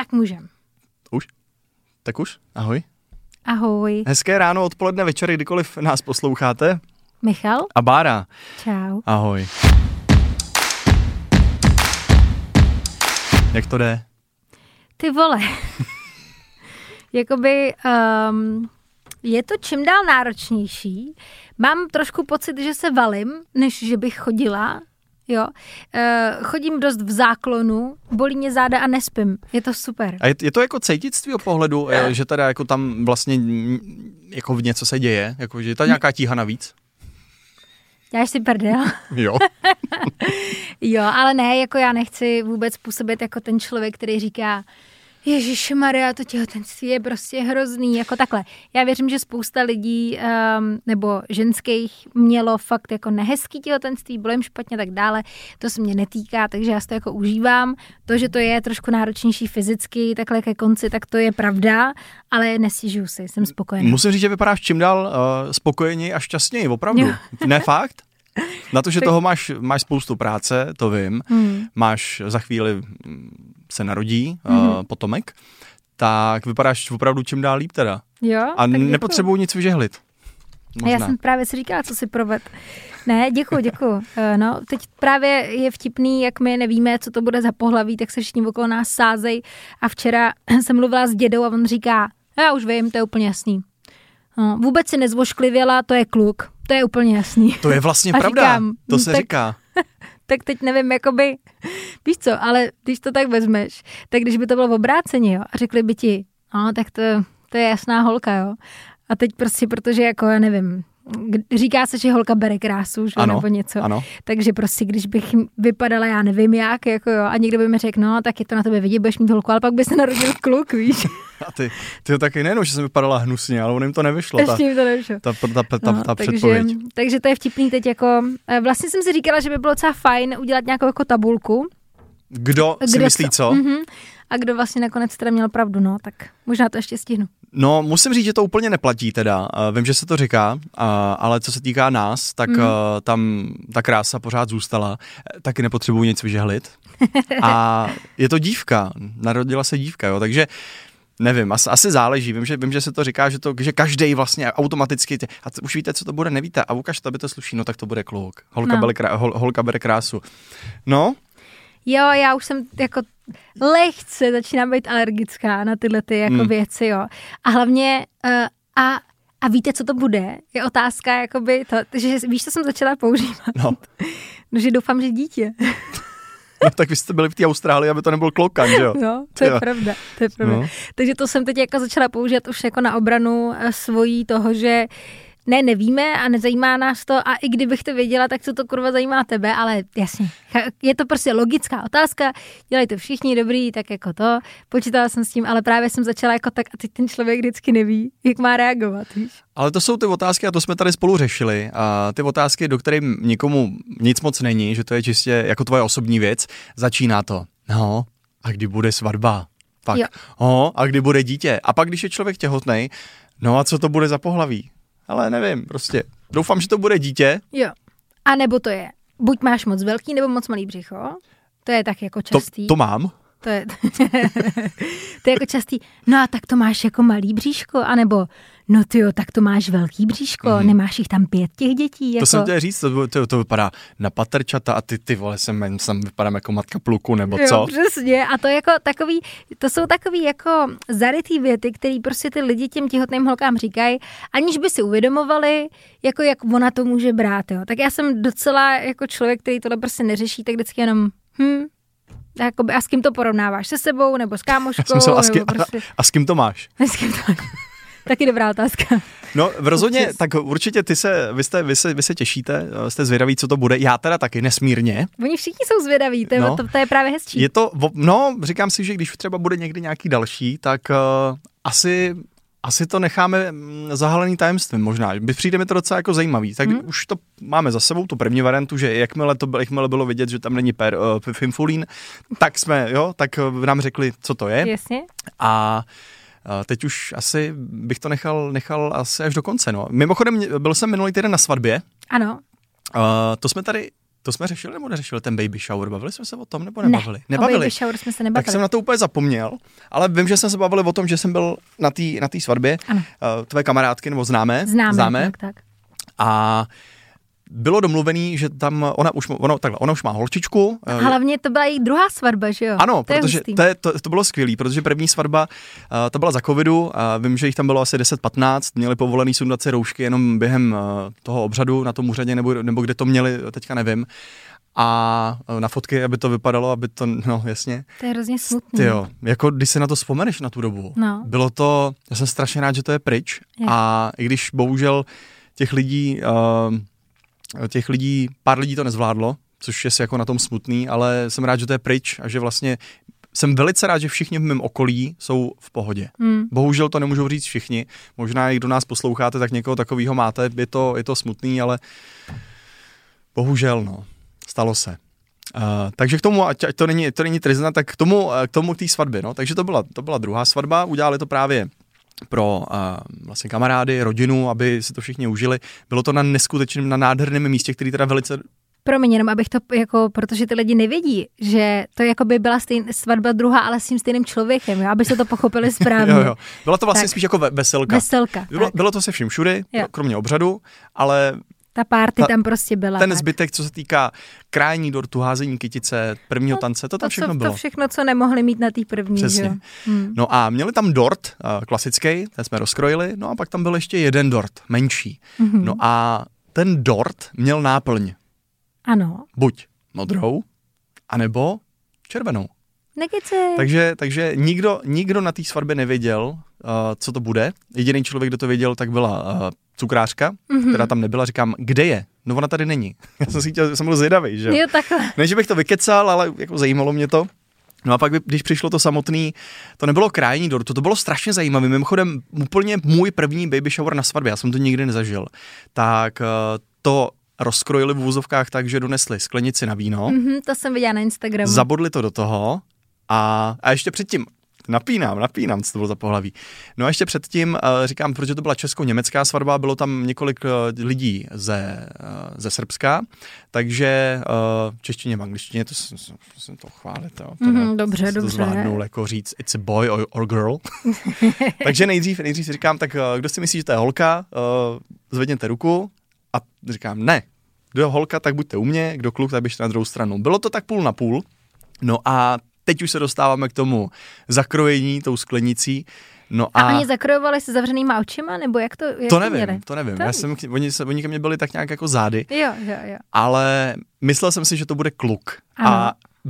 Tak můžem. Už? Tak už? Ahoj. Ahoj. Hezké ráno, odpoledne, večer, kdykoliv nás posloucháte. Michal. A Bára. Čau. Ahoj. Jak to jde? Ty vole. Jakoby je to čím dál náročnější. Mám trošku pocit, že se valím, než že bych chodila. Jo. Chodím dost v záklonu, bolí mě záda a nespím. Je to super. A je to jako cítit z tvýho pohledu, že teda jako tam vlastně jako něco se děje? Jako, že je to nějaká tíha navíc? Děláš si prdel? Jo. Jo, ale ne, jako já nechci vůbec působit jako ten člověk, který říká Ježišmarja, to těhotenství je prostě hrozný, jako takhle. Já věřím, že spousta lidí nebo ženských mělo fakt jako nehezký těhotenství, bylo jim špatně tak dále, to se mě netýká, takže já si to jako užívám. To, že to je trošku náročnější fyzicky, takhle ke konci, tak to je pravda, ale nestěžuju si, jsem spokojená. Musím říct, že vypadáš čím dál spokojeněji a šťastněji, opravdu. Ne fakt? Na to, že toho máš spoustu práce, to vím. Máš za chvíli se narodí potomek, tak vypadáš opravdu čím dál líp teda. Jo, a nepotřebuji nic vyžehlit. Možná. Já jsem právě si říkala, co si proved. Ne, děkuju. No, teď právě je vtipný, jak my nevíme, co to bude za pohlaví, tak se všichni okolo nás sázejí. A včera jsem mluvila s dědou a on říká, já už vím, to je úplně jasný. No, vůbec si nezvošklivěla, to je kluk. To je úplně jasný. To je vlastně a pravda, říkám, to se říká. Tak teď nevím, jakoby, víš co, ale když to tak vezmeš, tak když by to bylo v obráceně, jo, a řekli by ti, no, tak to je jasná holka, jo. A teď prostě, protože jako, já nevím, říká se, že holka bere krásu, že, ano, nebo něco. Ano. Takže prostě, když bych vypadala, já nevím jak, jako jo, a někdo by mi řekl, no, tak je to na tebe vidět, budeš mít holku, ale pak by se narodil kluk, víš. A ty to taky nejenom, že jsem vypadala hnusně, ale on jim to nevyšlo. Ještě jim to nevyšlo. Ta předpověď. Takže to je vtipný teď jako, vlastně jsem si říkala, že by bylo docela fajn udělat nějakou jako tabulku. Kdo si myslí co? A kdo vlastně nakonec teda měl pravdu, no, tak možná to ještě stihnu. No, musím říct, že to úplně neplatí teda. Vím, že se to říká, ale co se týká nás, tak tam ta krása pořád zůstala. Taky nepotřebuji nic vyžehlit. A je to dívka, narodila se dívka, jo, takže nevím, asi záleží. Vím, že se to říká, že každej vlastně automaticky, a už víte, co to bude, nevíte, a ukaž, to by to sluší, no tak to bude kluk. Holka bere krásu. No? Jo, já už jsem jako lehce začínám být alergická na tyhle ty jako věci, jo. A hlavně, a víte, co to bude? Je otázka, jakoby, to, že víš, co jsem začala používat? No. No, že doufám, že dítě. No, tak vy jste byli v té Austrálii, aby to nebyl klokan, že jo? No, to je pravda. No. Takže to jsem teď jako začala používat už jako na obranu svojí toho, že nevíme a nezajímá nás to a i kdybych to věděla, tak co to kurva zajímá tebe, ale jasně, je to prostě logická otázka, dělají to všichni dobrý, tak jako to, počítala jsem s tím, ale právě jsem začala jako tak a teď ten člověk vždycky neví, jak má reagovat, víš. Ale to jsou ty otázky a to jsme tady spolu řešili a ty otázky, do kterých nikomu nic moc není, že to je čistě jako tvoje osobní věc, začíná to, no a kdy bude svatba, pak, a kdy bude dítě a pak když je člověk těhotnej, no a co to bude za pohlaví? Ale nevím, prostě. Doufám, že to bude dítě. Jo. A nebo to je, buď máš moc velký, nebo moc malý břicho. To je tak jako častý. To mám. To je jako častý. No a tak to máš jako malý bříško, anebo no tyjo, tak to máš velký bříško, nemáš jich tam 5 těch dětí. Jako. To jsem chtěl říct, to vypadá na paterčata a ty vole, jsem vypadám jako matka pluku, nebo co? Jo, přesně. A to jako takový, to jsou takový jako zarytý věty, který prostě ty lidi těm těhotným holkám říkají, aniž by si uvědomovali, jako jak ona to může brát, jo. Tak já jsem docela jako člověk, který tohle prostě neřeší, tak vždycky jenom jakoby, a s kým to porovnáváš? Se sebou nebo s kámoškou? A s kým to máš? S kým to máš? Taky dobrá otázka. No v rozhodně, tak určitě vy se těšíte, jste zvědaví, co to bude. Já teda taky nesmírně. Oni všichni jsou zvědaví, to je právě hezčí. Je to, říkám si, že když třeba bude někdy nějaký další, tak asi to necháme zahalený tajemstvím možná. Přijde mi to docela jako zajímavý. Tak už to máme za sebou, tu první variantu, že jakmile bylo vidět, že tam není Fimfulín, tak nám řekli, co to je. Jasně. A teď už asi bych to nechal asi až do konce. No. Mimochodem, byl jsem minulý týden na svatbě. Ano. To jsme tady To jsme řešili nebo neřešili ten baby shower? Bavili jsme se o tom nebo nebavili? Nebavili. O baby shower jsme se nebavili. Tak jsem na to úplně zapomněl, ale vím, že jsme se bavili o tom, že jsem byl na té svatbě tvé kamarádky nebo známé. Tak. A bylo domluvený, že tam ona už má holčičku. A hlavně to byla její druhá svatba, že jo? Ano, protože to bylo skvělý, protože první svatba, to byla za covidu, vím, že jich tam bylo asi 10-15, měli povolený sundat si roušky jenom během toho obřadu na tom úřadě, nebo kde to měli, teďka nevím. A na fotky, aby to vypadalo, aby to, no jasně. To je hrozně smutný. Jo, jako když si na to vzpomeneš na tu dobu, bylo to, já jsem strašně rád, že to je pryč a i když bohužel těch lidí, pár lidí to nezvládlo, což je si jako na tom smutný, ale jsem rád, že to je pryč a že vlastně jsem velice rád, že všichni v mém okolí jsou v pohodě. Bohužel to nemůžou říct všichni, možná i kdo nás posloucháte, tak někoho takového máte, je to smutný, ale bohužel, no, stalo se. Takže k tomu, ať to není trizna, tak k tomu té svatbě, no, takže to byla druhá svatba, udělali to právě pro vlastně kamarády, rodinu, aby si to všichni užili. Bylo to na neskutečném, na nádherném místě, který teda velice... Promiň, jenom abych to, jako, protože ty lidi nevědí, že to jako by byla svatba druhá, ale s tím stejným člověkem, jo? Aby se to pochopili správně. Jo. Byla to vlastně spíš jako veselka. Bylo to se vším všudy, kromě obřadu, ale... Ta party tam prostě byla. Ten zbytek, co se týká krájení dortu, házení kytice, prvního tance, to tam všechno bylo. To všechno, co nemohli mít na té první. Přesně. No a měli tam dort klasický, ten jsme rozkrojili, no a pak tam byl ještě jeden dort, menší. No a ten dort měl náplň. Ano. Buď modrou, anebo červenou. Nekecej. Takže nikdo na té svatbě nevěděl, co to bude. Jediný člověk, kdo to věděl, tak byla cukrářka, která tam nebyla. Říkám, kde je? No ona tady není. Já jsem byl zvědavý, že jo? Takhle. Ne, že bych to vykecal, ale jako zajímalo mě to. No a pak, když přišlo to samotný, to nebylo krájení dortu, to bylo strašně zajímavé. Mimochodem, úplně můj první baby shower na svatbě, já jsem to nikdy nezažil. Tak to rozkrojili v vůzovkách tak, že donesli sklenici na víno. To jsem viděla na Instagramu. Zabodli to do toho a ještě předtím napínám, co to bylo za pohlaví. No a ještě předtím říkám, protože to byla česko-německá svatba, bylo tam několik lidí ze Srbska, takže češtině v angličtině, to jsem to chválit. Dobře. To zvládnul jako říct it's a boy or girl. Takže nejdřív si říkám, tak kdo si myslí, že to je holka, zvedněte ruku a říkám ne. Kdo je holka, tak buďte u mě, kdo kluk, tak běžte na druhou stranu. Bylo to tak půl na půl. No a teď už se dostáváme k tomu zakrojení tou sklenicí. No a oni zakrojovali se zavřenýma očima, nebo jak to nevím. Oni ke mně byli tak nějak jako zády. Jo. Ale myslel jsem si, že to bude kluk. Ano. A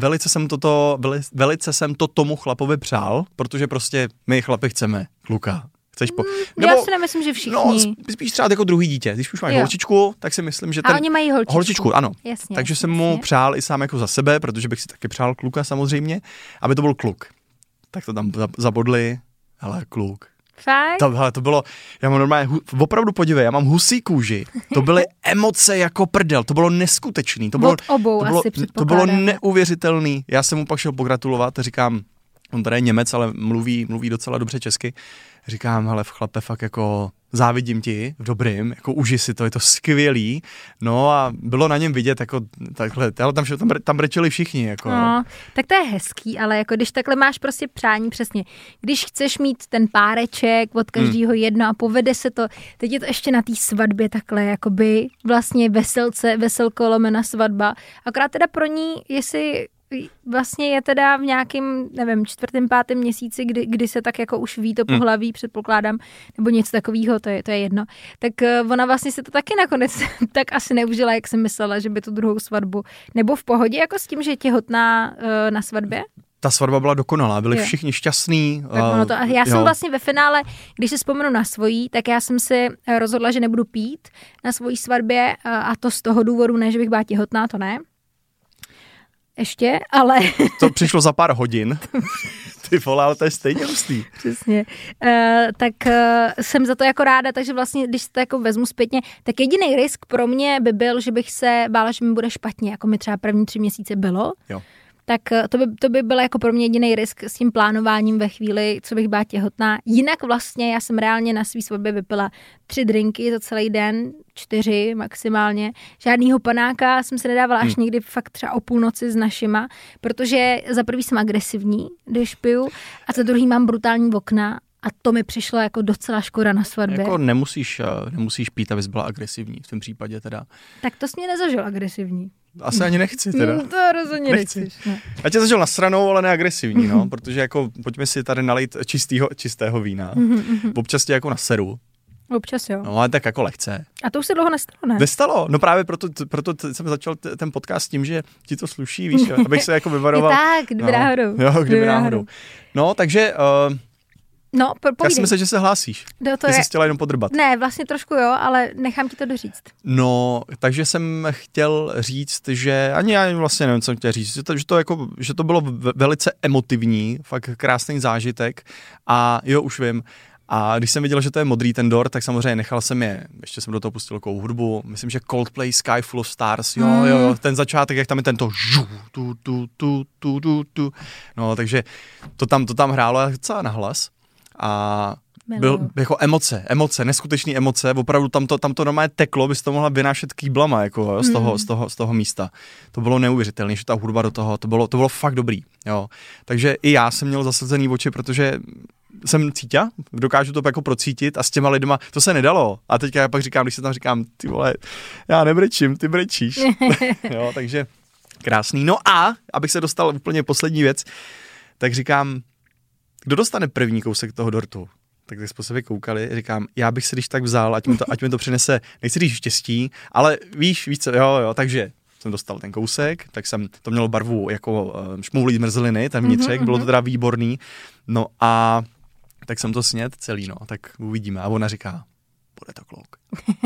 velice jsem to tomu chlapovi přál, protože prostě my chlapi chceme kluka. Já si nemyslím, že všichni. No, spíš třeba jako druhý dítě. Když už máš holčičku, tak si myslím, že A oni mají holčičku. Ano. Jasně, takže jsem mu přál i sám jako za sebe, protože bych si taky přál kluka samozřejmě, aby to byl kluk. Tak to tam zabodli, ale kluk. Fakt? To bylo, já mám normálně, opravdu podívej, já mám husí kůži. To byly emoce jako prdel, to bylo neskutečný. Od obou asi předpokládám. To bylo neuvěřitelný. Já jsem mu pak šel pogratulovat a říkám, on tady je Němec, ale mluví docela dobře česky. Říkám, hele, chlape, fakt jako závidím ti v dobrým, jako uži si to, je to skvělý. No a bylo na něm vidět jako takhle, ale tam brečeli všichni. Jako. No, tak to je hezký, ale jako když takhle máš prostě přání přesně. Když chceš mít ten páreček od každého jedno a povede se to, teď je to ještě na té svatbě takhle, jakoby vlastně veselko lomena svatba. Akorát teda pro ní, jestli vlastně je teda v nějakým, nevím, 4., 5. měsíci, kdy se tak jako už ví to pohlaví, předpokládám, nebo něco takového, to je jedno. Tak ona vlastně se to taky nakonec tak asi neužila, jak jsem myslela, že by tu druhou svatbu. Nebo v pohodě jako s tím, že je těhotná na svatbě? Ta svatba byla dokonalá, byli všichni šťastní. Já jsem vlastně ve finále, když se vzpomenu na svojí, tak já jsem si rozhodla, že nebudu pít na svojí svatbě a to z toho důvodu, ne, že bych byla těhotná, to ne. Ještě, ale... To přišlo za pár hodin. Ty vole, ale to je stejně hustý. Přesně. Tak jsem za to jako ráda, takže vlastně, když se to jako vezmu zpětně, tak jediný risk pro mě by byl, že bych se bála, že mi bude špatně, jako mi třeba první 3 měsíce bylo. Jo. tak to by byl jako pro mě jediný risk s tím plánováním ve chvíli, co bych byla těhotná. Jinak vlastně já jsem reálně na svý svatbě vypila 3 drinky za celý den, 4 maximálně. Žádnýho panáka jsem se nedávala až někdy fakt třeba o půlnoci s našima, protože za prvý jsem agresivní, když piju, a za druhý mám brutální okna. A to mi přišlo jako docela škoda na svatbě. Jako nemusíš pít, abys byla agresivní v tom případě teda. Tak to jsi mě nezažil agresivní. Asi ani nechci teda. To rozhodně nechceš. Ne. Já tě zažil nasranou, ale neagresivní, no, protože jako pojďme si tady nalejt čistého vína. Občas tě jako naseru. Občas jo. No ale tak jako lehce. A to už se dlouho nestalo, ne? Nestalo, no právě proto jsem začal ten podcast tím, že ti to sluší, víš, abych se jako vyvaroval. Tak, kdyby náhodou. Jo, kdyby náhodou. No, takže... No, já si myslím, že se hlásíš. Ty jsi chtěla jenom podrbat. Ne, vlastně trošku jo, ale nechám ti to doříct. No, takže jsem chtěl říct, že ani já vlastně nevím, co jsem chtěl říct, že to bylo velice emotivní, fakt krásný zážitek a jo, už vím. A když jsem viděl, že to je modrý ten dort, tak samozřejmě nechal jsem ještě jsem do toho pustil takovou hudbu, myslím, že Coldplay, Sky Full of Stars, jo, ten začátek, jak tam je tento no, takže to tam hrálo docela nahlas. A byl jako emoce, neskutečné emoce, opravdu tam to normálně teklo, bys to mohla vynášet kýblama jako, z toho místa. To bylo neuvěřitelné, že ta hudba do toho, to bylo fakt dobrý, jo. Takže i já jsem měl zasazený oči, protože jsem cítě, dokážu to jako procítit a s těma lidma, to se nedalo. A teďka já pak říkám, když se tam říkám, ty vole, já nebrečím, ty brečíš. Jo, takže krásný. No a, abych se dostal úplně poslední věc, tak říkám, kdo dostane první kousek toho dortu? Tak jsme se koukali, říkám, já bych si když tak vzal, ať mi to přinese, nechci říct štěstí, ale víš co, jo, takže jsem dostal ten kousek, tak jsem, to mělo barvu jako šmoulí zmrzliny, ten vnitřek, bylo to teda výborný, no a tak jsem to sněd celý, no, tak uvidíme. A ona říká, bude to klouk.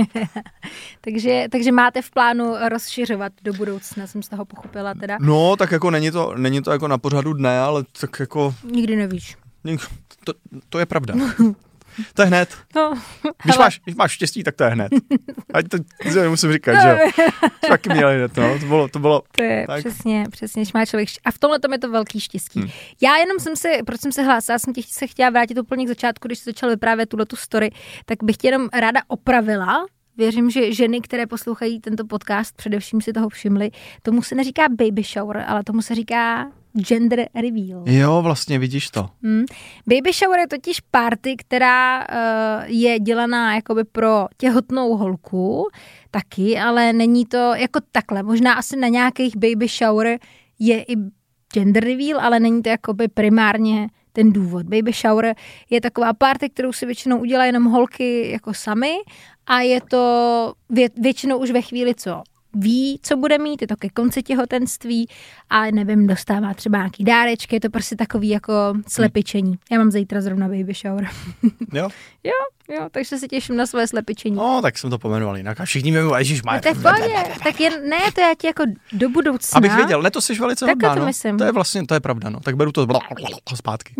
takže máte v plánu rozšiřovat do budoucna, jsem z toho pochopila teda. No, tak jako není to jako na pořadu dne, ale tak jako... Nikdy nevíš. To je pravda. To je hned. No, když máš štěstí, tak to je hned. Ať to nemusím říkat, že jo. Taky měli hned, no. To bylo to je tak. Přesně, že má člověk. A v tomhle tom je to velký štěstí. Já jenom proč jsem se hlásila, jsem se chtěla vrátit úplně k začátku, když jsi začal vyprávět tuhletu story, tak bych tě jenom ráda opravila. Věřím, že ženy, které poslouchají tento podcast, především si toho všimly, tomu se neříká baby shower, ale tomu se říká gender reveal. Jo, vlastně vidíš to. Baby shower je totiž party, která je dělaná jakoby pro těhotnou holku taky, ale není to jako takhle. Možná asi na nějakých baby shower je i gender reveal, ale není to jakoby primárně ten důvod. Baby shower je taková party, kterou si většinou udělají jenom holky jako samy a je to většinou už ve chvíli, co ví, co bude mít, je to ke konci těhotenství a nevím, dostává třeba nějaký dárečky, je to prostě takový jako slepičení. Já mám zítra zrovna baby shower. Jo? Jo, takže se těším na své slepičení. No, tak jsem to pomenoval jinak a všichni mi mluví, ježišmarja. To je v pohodě, tak to já ti jako do budoucna. Abych věděl, ne, to jsi velice hodná, to myslím. To je vlastně, to je pravda, no. Tak beru to zpátky.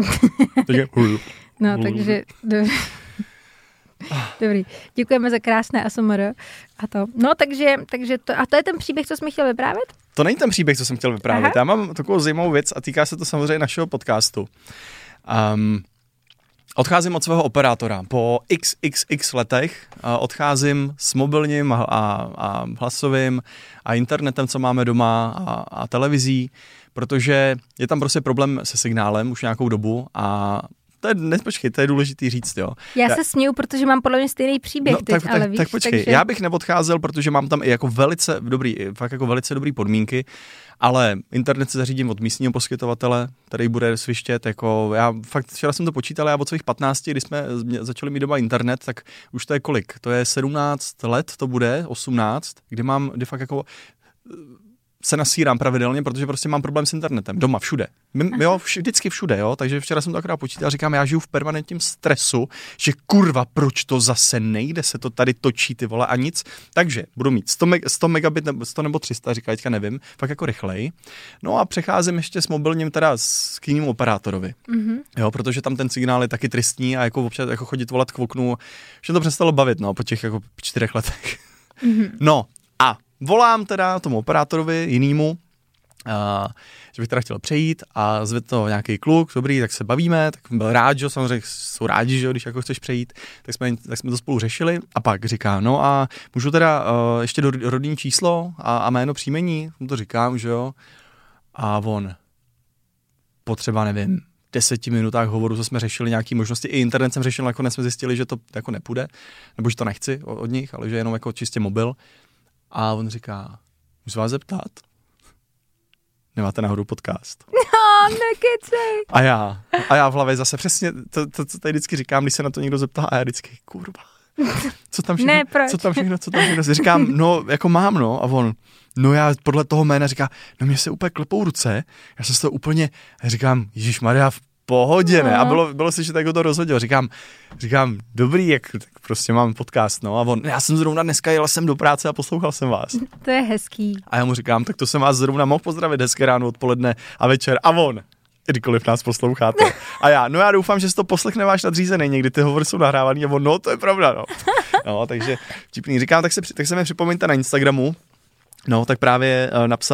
No, takže... Dobrý. Děkujeme za krásné ASMR a to. No, takže to, a to je ten příběh, co jsme chtěl vyprávět? To není ten příběh, co jsem chtěl vyprávět. Aha. Já mám takovou zajímavou věc a týká se to samozřejmě našeho podcastu. Odcházím od svého operátora. Po xxx letech odcházím s mobilním a hlasovým a internetem, co máme doma a televizí, protože je tam prostě problém se signálem už nějakou dobu a to je důležitý říct, jo. Já se směju, protože mám podle mě stejný příběh teď, ale víš. Tak počkej, takže... já bych neodcházel, protože mám tam i jako velice dobrý podmínky, ale internet se zařídím od místního poskytovatele, který bude svištět, jako já fakt včera jsem to počítal, já od svých 15, když jsme začali mít doma internet, tak už to je kolik? To je 17 let, to bude 18, kdy fakt jako se nasírám pravidelně, protože prostě mám problém s internetem. Doma, všude. Jo, vždycky všude, jo. Takže včera jsem to akorát počítal, říkám, já žiju v permanentním stresu, že kurva, proč to zase nejde, se to tady točí, ty vole, a nic. Takže budu mít 100 megabit, 100 nebo 300, říká, teďka nevím, fakt jako rychlej. No a přecházím ještě s mobilním teda k jinému operátorovi. Jo, protože tam ten signál je taky tristní a jako občas jako chodit volat k oknu, že to přestalo bavit, no, po těch jako 4 letech. No a volám teda tomu operátorovi jinýmu že bych teda chtěl přejít a zve to nějaký kluk, dobrý, tak se bavíme, tak byl rád, že samozřejmě jsou rádi, že když jako chceš přejít, tak jsme to spolu řešili a pak říká, no a můžu teda ještě do rodinné číslo a jméno příjmení, mu to říkám, že jo, a on potřeba, nevím, 10 minutách hovoru, co jsme řešili nějaké možnosti, i internet jsem řešil, nakonec jsme zjistili, že to jako nepůjde, nebo že to nechci od nich, ale že jenom jako čistě mobil a on říká, můžu vás zeptat? Nemáte náhodou podcast? No, nekecej. A já v hlavě zase přesně to, co tady vždycky říkám, když se na to někdo zeptá a já vždycky, kurva, co tam všechno, říkám, no, jako mám, no, a on, no já podle toho jména říká, no mě se úplně klepou ruce, já jsem z toho úplně, říkám, ježišmarja, v pohodě, ne, a bylo si, že tak to rozhodil, říkám, dobrý, jak tak prostě mám podcast, no, a on, já jsem zrovna dneska jel jsem do práce a poslouchal jsem vás. To je hezký. A já mu říkám, tak to jsem vás zrovna mohl pozdravit hezké ráno, odpoledne a večer, a on, kdykoliv nás posloucháte. A já doufám, že si to poslechne váš nadřízený, někdy ty hovory jsou nahrávaný a on, no, to je pravda, no. No, takže vtipný. Říkám, tak se mi připomeňte na Instagramu. No, tak právě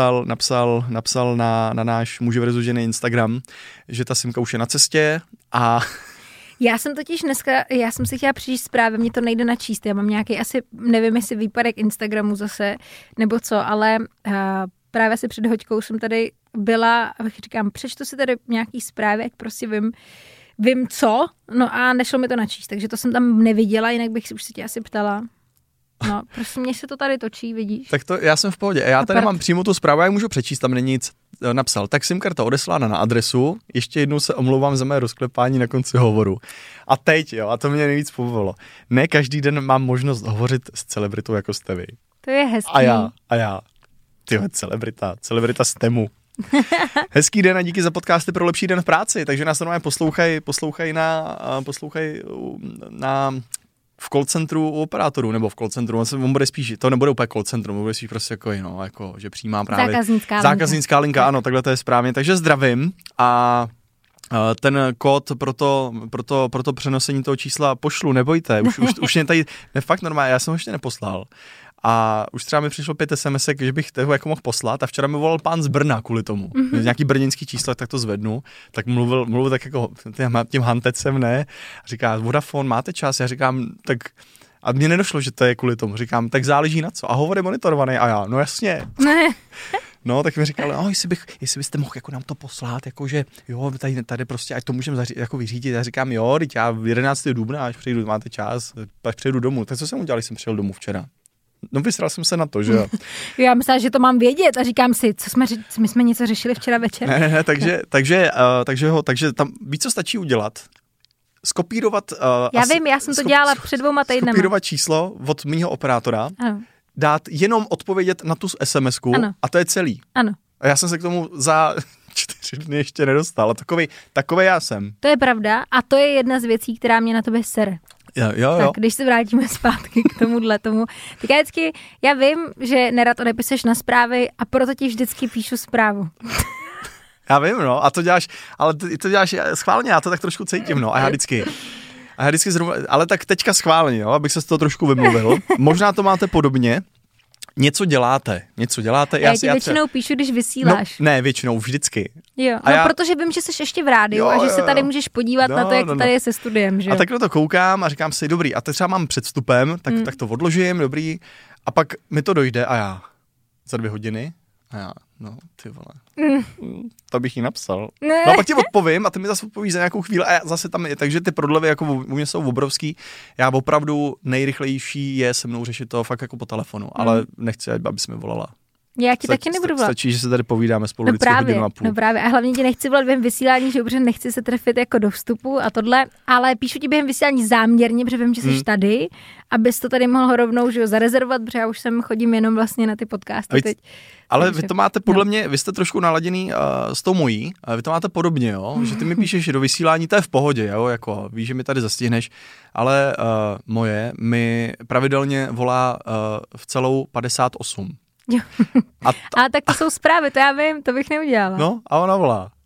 napsal na náš Muži versus ženy Instagram, že ta Simka už je na cestě a... Já jsem totiž dneska, já jsem si chtěla přijít zprávy, mě to nejde načíst, já mám nějaký asi, nevím jestli výpadek Instagramu zase, nebo co, ale právě asi před hoďkou jsem tady byla, abych říkám, přečtu si tady nějaký zprávy, ať prostě vím co, no a nešlo mi to načíst, takže to jsem tam neviděla, jinak bych si už se tě asi ptala. No, prostě mě se to tady točí, vidíš? Tak to já jsem v pohodě. Já tady mám přímo tu zprávu, já můžu přečíst, tam není nic. Napsal, tak SIM-karta odeslána na adresu, ještě jednou se omlouvám za mé rozklepání na konci hovoru. A teď, jo, a to mě nejvíc pobavilo. Ne každý den mám možnost hovořit s celebritou, jako jste vy. To je hezký. A já, tyhle, celebrita z Temu. Hezký den a díky za podcasty pro lepší den v práci, takže nás normálně poslouchaj v call centru u operátorů, nebo v call centru, on bude spíš, to nebude úplně call centrum, bude spíš prostě jako že přijímá právě zákaznická linka, ano, takhle to je správně, takže zdravím a ten kód pro to přenosení toho čísla pošlu, nebojte, už mě tady, fakt normálně, já jsem ho ještě neposlal. A už třeba mi přišlo 5 SMSek, že bych toho jako mohl poslat a včera mi volal pán z Brna kvůli tomu. Mm-hmm. Nějaký brněnský číslo, tak to zvednu. Tak mluvil tak jako tím hantecem, ne? A říká, Vodafone, máte čas? Já říkám, tak... A mně nedošlo, že to je kvůli tomu. Říkám, tak záleží na co. A hovor je monitorovaný. A já, no jasně. No, tak mi říkali, jestli byste mohl jako nám to poslat, jakože jo, tady prostě, ať to můžeme jako vyřídit. Já říkám, jo, teď já 11. dubna, až přijdu, máte čas, až přijedu domů. Tak co jsem udělal, když jsem přijel domů včera? No, vysral jsem se na to, že jo. Já myslela, že to mám vědět a říkám si, my jsme něco řešili včera večer. Ne, takže tam víc, co stačí udělat, skopírovat... já jsem to dělala před 2 týdnama. Skopírovat číslo od mýho operátora, ano. Dát jenom odpovědět na tu SMS-ku a to je celý. Ano. A já jsem se k tomu za 4 dny ještě nedostal, takovej já jsem. To je pravda a to je jedna z věcí, která mě na tebe sere. Jo. Tak když se vrátíme zpátky k tomu. Tak já vím, že nerad odepisuješ na zprávy a proto ti vždycky píšu zprávu. Já vím, no, a to děláš, ale to děláš schválně, já to tak trošku cítím, no, a já vždycky zrovna, ale tak teďka schválně, jo, abych se z toho trošku vymluvil. Možná to máte podobně. Něco děláte. Já ti většinou píšu, když vysíláš. No, ne, většinou, vždycky. Jo, protože vím, že jsi ještě v rádiu a že se tady můžeš podívat na to, jak to tady je se studiem, že jo. A tak na to koukám a říkám si, dobrý, a teď třeba mám před vstupem, tak to odložím, dobrý, a pak mi to dojde a já za 2 hodiny a já, no, ty vole, to bych jí napsal. No a pak ti odpovím a ty mi zase odpovíš za nějakou chvíli a já zase tam je, takže ty prodlevy jako u mě jsou obrovský. Já opravdu nejrychlejší je se mnou řešit to fakt jako po telefonu, ale nechci, aby se mi volala. Já ti taky nebudu volat. Stačí, že se tady povídáme spolu vždycky hodinu a půl. No právě, a hlavně ti nechci volat během vysílání, že dobře nechci se trefit jako do vstupu a tohle, ale píšu ti během vysílání záměrně, protože vím, že jsi tady, abys to tady mohl rovnou, že jo, zarezervovat, protože já už chodím jenom vlastně na ty podcasty teď. Ale vy to máte podle mě, vy jste trošku naladěný s tou mojí, vy to máte podobně, jo, že ty mi píšeš do vysílání, to je v pohodě, jo, jako víš, že mi tady zastihneš, ale moje mi pravidelně volá v celou 58. Jo. A tak to jsou zprávy, to já vím, to bych neudělala. No, a ona volá.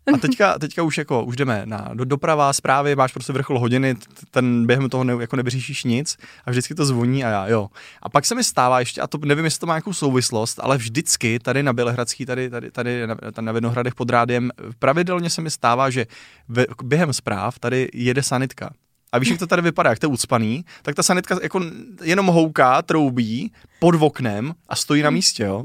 teďka už jdeme na doprava, zprávy, máš prostě vrchol hodiny, ten během toho nevyříšíš nic a vždycky to zvoní a já, jo. A pak se mi stává ještě, a to nevím, jestli to má nějakou souvislost, ale vždycky tady na Bělehradský, tady na Vinohradech pod rádiem, pravidelně se mi stává, že během zpráv tady jede sanitka. A víš, jak to tady vypadá, jak to je ucpaný, tak ta sanitka jako jenom houká, troubí pod oknem a stojí na místě, jo.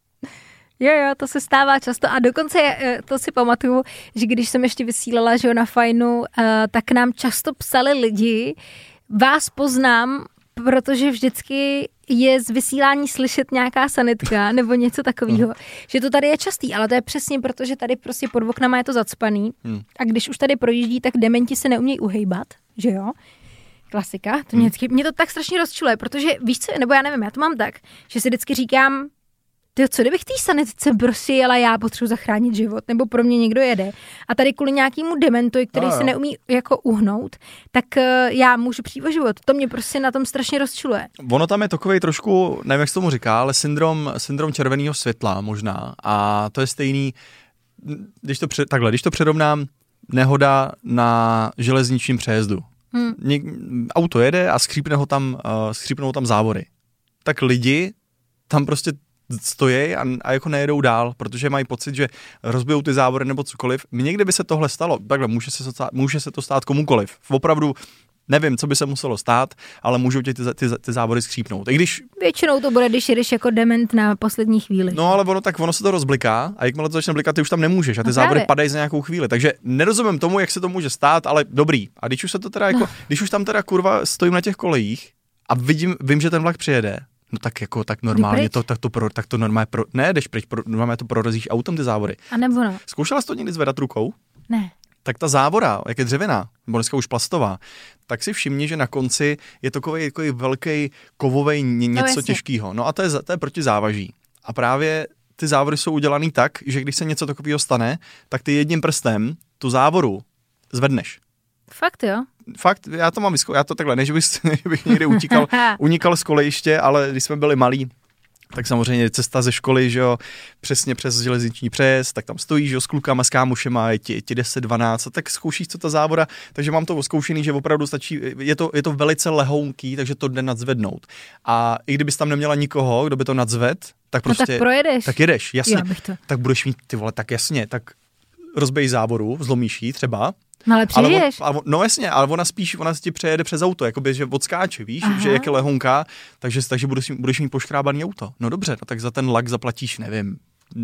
Jo, to se stává často a dokonce to si pamatuju, že když jsem ještě vysílala, že na Fajnu, tak nám často psali lidi, vás poznám, protože vždycky je z vysílání slyšet nějaká sanitka nebo něco takového, že to tady je častý, ale to je přesně proto, že tady prostě pod oknama je to zacpaný a když už tady projíždí, tak dementi se neumějí uhejbat, že jo? Klasika, to mě to tak strašně rozčiluje, protože víš co, nebo já nevím, já to mám tak, že si vždycky říkám, tyjo, co kdybych té sanitce prostě jela, já potřebuji zachránit život, nebo pro mě někdo jede. A tady kvůli nějakému dementovi, který se neumí jako uhnout, tak já můžu přijít o život. To mě prostě na tom strašně rozčiluje. Ono tam je takovej trošku, nevím, jak se tomu říká, ale syndrom červeného světla možná. A to je stejný, když to přirovnám, nehoda na železničním přejezdu. Auto jede a skřípnou tam závory. Tak lidi tam prostě stojí a jako nejedou dál, protože mají pocit, že rozbijou ty závory nebo cokoliv. Někdy by se tohle stalo, takhle může se to stát komukoliv. Opravdu nevím, co by se muselo stát, ale můžou tě ty závory skřípnout. I když většinou to bude, když jedeš jako dement na poslední chvíli. No ale ono se to rozbliká a jakmile to začne blikat, ty už tam nemůžeš a ty závory padají za nějakou chvíli. Takže nerozumím tomu, jak se to může stát, ale dobrý. A když už se to teda jako, když už tam teda kurva stojím na těch kolejích a vím, že ten vlak přijede, no tak normálně tak to normálně jdeš pryč, normálně to prorazíš autem ty závory. A nebo no. Zkoušela jsi to někdy zvedat rukou? Ne. Tak ta závora, jak je dřevěná, nebo dneska už plastová, tak si všimni, že na konci je takový velký kovový něco těžkého. No a to je proti závaží. A právě ty závory jsou udělaný tak, že když se něco takového stane, tak ty jedním prstem tu závoru zvedneš. Fakt jo? Fakt, já to mám já to takhle, ne, že bych někde unikal z kolejiště, ale když jsme byli malí, tak samozřejmě cesta ze školy, že jo, přesně přes železniční přejezd, tak tam stojíš, že jo, s klukama, s kámošema, je ti 10-12, tak zkoušíš, co ta závora, takže mám to zkoušený, že opravdu stačí, je to velice lehounký, takže to jde nadzvednout. A i kdybys tam neměla nikoho, kdo by to nadzved, tak prostě... No tak projedeš. Tak jedeš, jasně. To... Tak budeš mít, ty vole, tak jasně, tak rozbij závoru, zlomíš jí třeba. No ale přijdeš. No jasně, ale ona ti přejede přes auto, jakoby, že odskáče, víš, že jak je lehonká, takže budeš mít poškrábaný auto. No dobře, no tak za ten lak zaplatíš, nevím,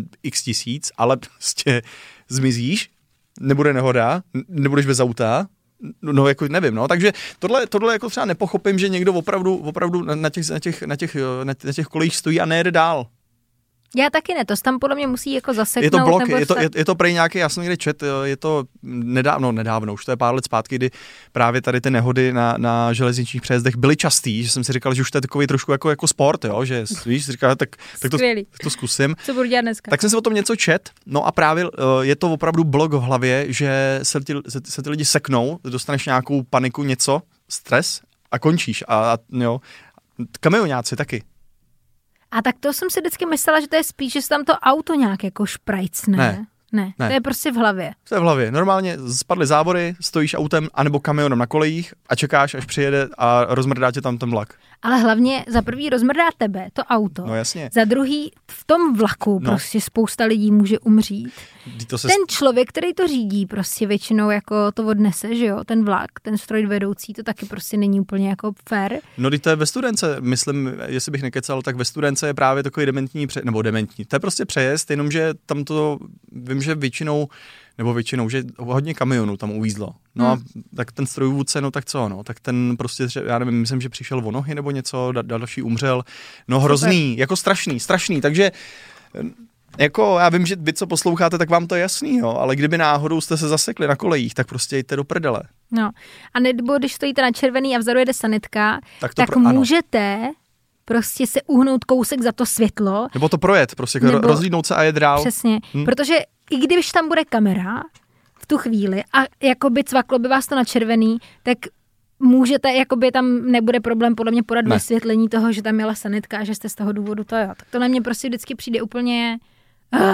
x tisíc, ale prostě zmizíš, nebude nehoda, nebudeš bez auta, no jako nevím, no, takže tohle jako třeba nepochopím, že někdo opravdu na těch kolejích stojí a nejede dál. Já taky ne, to tam podle mě musí jako zaseknout. Je to blok, je to prej nějaký, já jsem někde čet, je to nedávno, už to je pár let zpátky, kdy právě tady ty nehody na železničních přejezdech byly častý, že jsem si říkal, že už to je takový trošku jako sport, jo, že víš, říkal, tak to zkusím. Co budu dělat dneska? Tak jsem si o tom něco čet, no a právě je to opravdu blok v hlavě, že se ty lidi seknou, dostaneš nějakou paniku, něco, stres a končíš a jo, kamionáci taky. A tak to jsem si vždycky myslela, že to je spíš, že se tam to auto nějak jako šprajcne. Ne, to je prostě v hlavě. To je v hlavě. Normálně spadly závory, stojíš autem anebo kamionem na kolejích a čekáš, až přijede a rozmrdá tě tam ten vlak. Ale hlavně za prvý rozmrdá tebe to auto. No jasně. Za druhý v tom vlaku prostě spousta lidí může umřít. Ten člověk, který to řídí, prostě většinou jako to odnese, že jo, ten vlak, ten strojvedoucí, to taky prostě není úplně jako fair. No, když to je ve Studence, myslím, jestli bych nekecal, tak ve Studence je právě takový dementní, to je prostě přejezd, jenomže tam to, vím, že většinou, že hodně kamionů tam uvízlo. No a tak ten strojvůdce, no tak co, no, tak ten prostě, já nevím, myslím, že přišel o nohy nebo něco, další umřel. No hrozný, jako strašný, takže jako já vím, že vy, co posloucháte, tak vám to je jasný, jo, ale kdyby náhodou jste se zasekli na kolejích, tak prostě jděte do prdele. No, a nebo když stojíte na červený a vzadu jede sanitka, tak můžete prostě se uhnout kousek za to světlo. Nebo to projet, prostě rozlídnout se a jet dál. Přesně, protože i když tam bude kamera v tu chvíli a jakoby cvaklo by vás to na červený, tak můžete, jakoby tam nebude problém podle mě podat vysvětlení toho, že tam jela sanitka a že jste z toho důvodu to jo. Tak to na mě prostě vždycky přijde úplně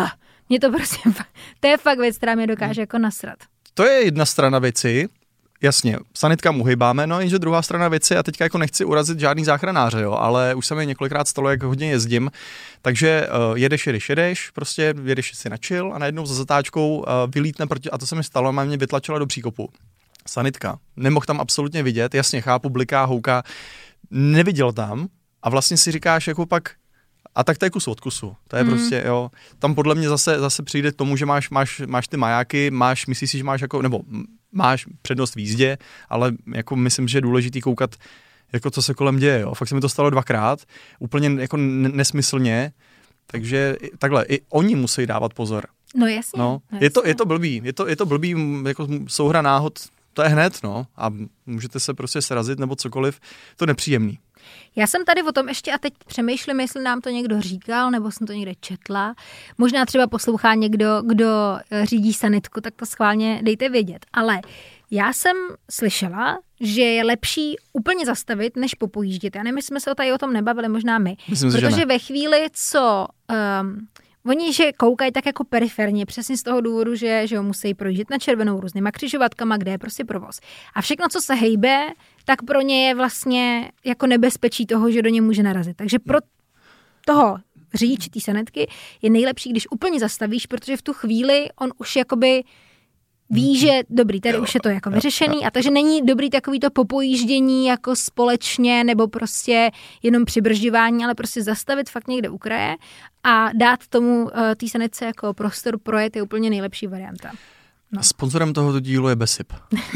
Mě to prostě, to je fakt věc, která mě dokáže jako nasrat. To je jedna strana věci, jasně, sanitkám uhejbáme, no jenže druhá strana věci, a teďka jako nechci urazit žádný záchranáře, jo, ale už se mi několikrát stalo, jak hodně jezdím, takže jedeš, prostě jedeš si na chill a najednou za zatáčkou vylítne proti, a to se mi stalo, mě vytlačila do příkopu. Sanitka, nemohl tam absolutně vidět, jasně, chápu, bliká, houká, neviděl tam a vlastně si říkáš jako pak, a tak to je kus od kusu. To je prostě, jo. Tam podle mě zase přijde k tomu, že máš ty majáky, myslíš si, že máš jako, nebo máš přednost v jízdě, ale jako myslím, že je důležitý koukat, jako co se kolem děje, jo. Fakt se mi to stalo 2krát, úplně jako nesmyslně, takže takhle, i oni musí dávat pozor. No jasně. No. No, je to blbý, jako souhra náhod, to je hned, no, a můžete se prostě srazit nebo cokoliv, to nepříjemný. Já jsem tady o tom ještě a teď přemýšlím, jestli nám to někdo říkal, nebo jsem to někde četla. Možná třeba poslouchá někdo, kdo řídí sanitku, tak to schválně dejte vědět. Ale já jsem slyšela, že je lepší úplně zastavit, než popojíždět. Já nevím, jestli jsme se tady o tom nebavili, možná my. Myslím, protože ve chvíli, co... Oni, že koukají tak jako periferně, přesně z toho důvodu, že ho musí projíždět na červenou různýma křižovatkama, kde je prostě provoz. A všechno, co se hejbe, tak pro ně je vlastně jako nebezpečí toho, že do něj může narazit. Takže pro toho řidiče té sanitky je nejlepší, když úplně zastavíš, protože v tu chvíli on už jakoby ví, že dobrý, tady už je to jako vyřešený a takže není dobrý takový to popojíždění jako společně nebo prostě jenom přibržďování, ale prostě zastavit fakt někde u kraje a dát tomu té sanitce jako prostor projet je úplně nejlepší varianta. No. Sponzorem tohoto dílu je Besip.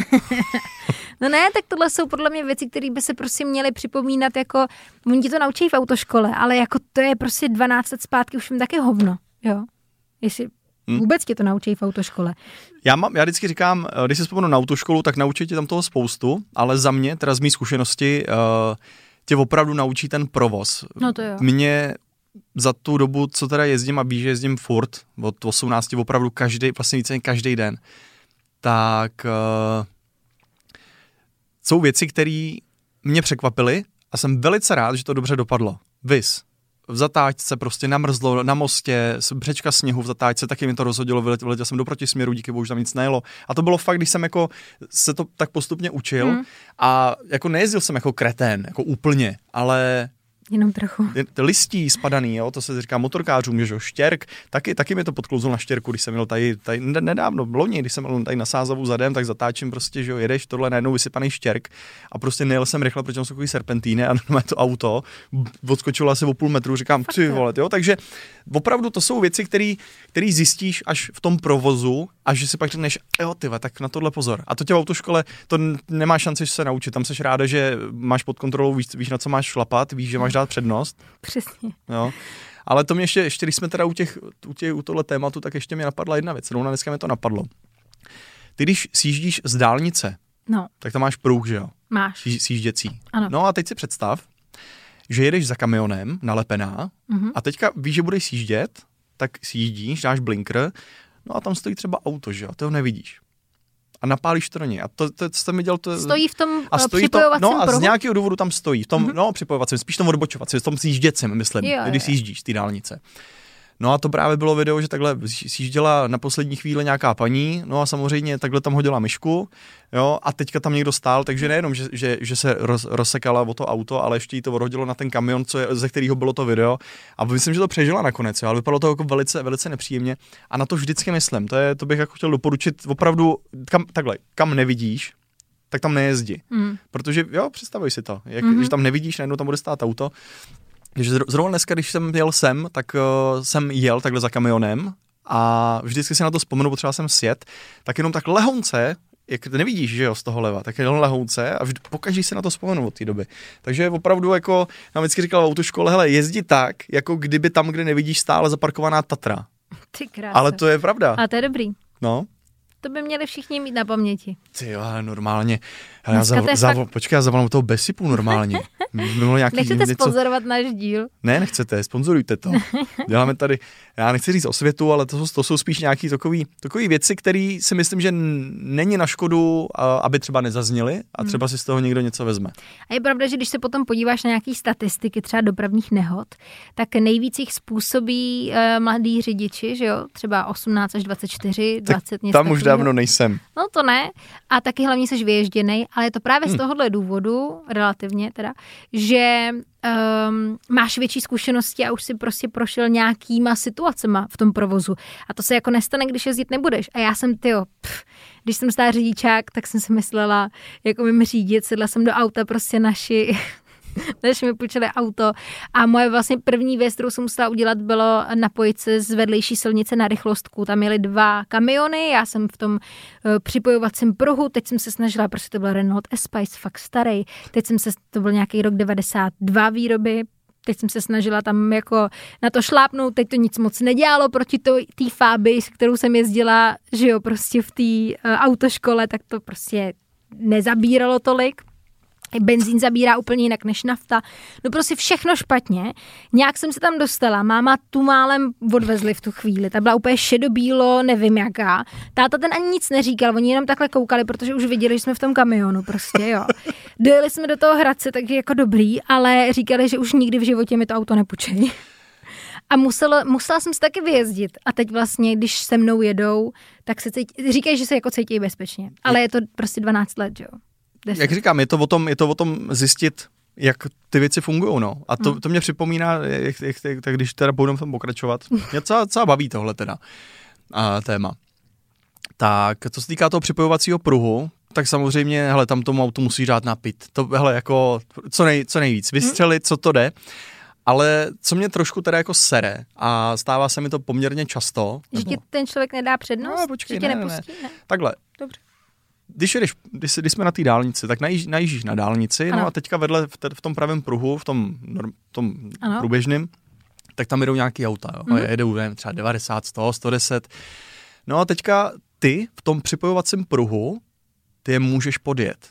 No ne, tak tohle jsou podle mě věci, které by se prostě měly připomínat jako, oni ti to naučí v autoškole, ale jako to je prostě 12 let zpátky už jim taky hovno, jo. Jestli vůbec tě to naučí v autoškole. Já vždycky říkám, když si vzpomenu na autoškolu, tak naučí tě tam toho spoustu, ale za mě, teda z mý zkušenosti, tě opravdu naučí ten provoz. No to jo. Mě za tu dobu, co teda jezdím a víš, že jezdím furt, od 18 opravdu vlastně více každý den, tak jsou věci, které mě překvapily a jsem velice rád, že to dobře dopadlo. Viz. V zatáčce prostě namrzlo, na mostě, břečka sněhu v zatáčce, taky mi to rozhodilo, vyletěl jsem do protisměru, díky bohu, že tam nic nejelo. A to bylo fakt, když jsem jako se to tak postupně učil a jako nejezdil jsem jako kretén, jako úplně, ale... Jenom trochu. Listí spadaný, jo, to se říká motorkářům, že jo, štěrk, taky mi to podklouzlo na štěrku, když jsem měl tady nedávno, loni, když jsem měl tady na Sázavu zadem, tak zatáčím prostě, že jo, jedeš, tohle najednou vysypaný štěrk a prostě nejel jsem rychle, protože jsou takový serpentíny a to auto odskočilo asi o půl metru, říkám, ty vole, jo, takže opravdu to jsou věci, které zjistíš až v tom provozu a že si pak řekneš, jo, tyhle, tak na tohle pozor. A to tě v autoškole, to nemá šanci se naučit, tam seš ráda, že máš pod kontrolou, víš na co máš šlapat, víš, že máš dát přednost. Přesně. Jo. Ale to mě ještě když jsme teda u tohle tématu, tak ještě mě napadla jedna věc. Dneska mě to napadlo. Ty, když sjíždíš z dálnice, tak tam máš pruh, že jo? Máš. Sjížděcí. Ano. No a teď si představ, že jedeš za kamionem, nalepená, a teďka víš, že budeš sjíždět, tak sjíždíš, dáš blinker, no a tam stojí třeba auto, že jo? Ty ho nevidíš. A napálíš to do něj. A to jste mi dělal... Stojí v tom připojovacím pruhu? No a z nějakého důvodu tam stojí. V tom, připojovacím, spíš tom odbočovacím, v tom sjížděcím, myslím, když sjíždíš z té dálnice. No a to právě bylo video, že takhle sjížděla na poslední chvíli nějaká paní, no a samozřejmě takhle tam hodila myšku, jo, a teďka tam někdo stál, takže nejenom, že se rozsekala o to auto, ale ještě jí to odhodilo na ten kamion, ze kterého bylo to video. A myslím, že to přežila nakonec, jo, ale vypadalo to jako velice, velice nepříjemně. A na to vždycky myslím, to bych jako chtěl doporučit opravdu, kam nevidíš, tak tam nejezdi. Protože, jo, představuj si to, že tam nevidíš, najednou tam bude stát auto. Takže zrovna dneska, když jsem jel sem, tak jsem jel takhle za kamionem a vždycky si na to vzpomenu, potřeba jsem sjet, tak jenom tak lehonce, jak nevidíš, že jo, z toho leva, tak jenom lehonce a pokaždé si na to vzpomenu od té doby. Takže opravdu jako, nám vždycky říkal v autoškole, hele, jezdí tak, jako kdyby tam, kde nevidíš, stále zaparkovaná Tatra. Ty krása. Ale to je pravda. A to je dobrý. No. To by měli všichni mít na paměti. Ty jo, normálně. Počkej, já zavolám toho Besipu normálně. Nechcete sponzorovat náš díl? Ne, nechcete, sponzorujte to. Děláme tady, já nechci říct osvětu, ale to jsou spíš nějaký takový věci, které si myslím, že není na škodu, aby třeba nezazněly a třeba si z toho někdo něco vezme. A je pravda, že když se potom podíváš na nějaký statistiky třeba dopravních nehod, tak nejvíc jich způsobí mladí řidiči, že jo, třeba 18 až 24, 20 něco. Tam už dávno nejsem. No to ne. A taky hlavně jsi vyježděnej, ale je to právě z tohohle důvodu, relativně teda, že máš větší zkušenosti a už si prostě prošel nějakýma situacema v tom provozu. A to se jako nestane, když jezdit nebudeš. A já jsem, když jsem stál řidičák, tak jsem si myslela, jako mým řídit, sedla jsem do auta prostě naši mi půjčili auto a moje vlastně první věc, kterou jsem musela udělat, bylo napojit se z vedlejší silnice na rychlostku. Tam jeli 2 kamiony, já jsem v tom připojovacím pruhu, teď jsem se snažila, protože to byl Renault Espace, fakt starý, to byl nějaký rok 92 výroby, teď jsem se snažila tam jako na to šlápnout, teď to nic moc nedělalo proti té Fabii, s kterou jsem jezdila, že jo, prostě v té autoškole, tak to prostě nezabíralo tolik. Benzín zabírá úplně jinak než nafta. No prostě všechno špatně. Nějak jsem se tam dostala. Máma tu málem odvezli v tu chvíli. Ta byla úplně šedobílo, nevím jaká. Táta ten ani nic neříkal, oni jenom takhle koukali, protože už viděli, že jsme v tom kamionu prostě, jo. Dojeli jsme do toho Hradce, takže jako dobrý, ale říkali, že už nikdy v životě mi to auto nepůjčejí. A musela jsem se taky vyjezdit. A teď vlastně, když se mnou jedou, tak se říkají, že se jako cítí bezpečně. Ale je to prostě 12 let, jo. 10. Jak říkám, je to o tom zjistit, jak ty věci fungují, no. A to mě připomíná, tak když teda budeme tam pokračovat, mě celá baví tohle teda téma. Tak, co se týká toho připojovacího pruhu, tak samozřejmě, hele, tam tomu autu musí dát napít. To, hele, jako co nejvíc, vystřelit, co to jde. Ale co mě trošku teda jako sere, a stává se mi to poměrně často. Že ti ten člověk nedá přednost? No, počkej, že tě nepustí? Ne. Takhle. Dobře. Když jsme na té dálnici, tak najíždíš na dálnici, no a teďka vedle v tom pravém pruhu, v tom průběžným, tak tam jedou nějaký auta, jo. Jedou třeba 90, 100, 110. No a teďka ty v tom připojovacím pruhu, ty je můžeš podjet.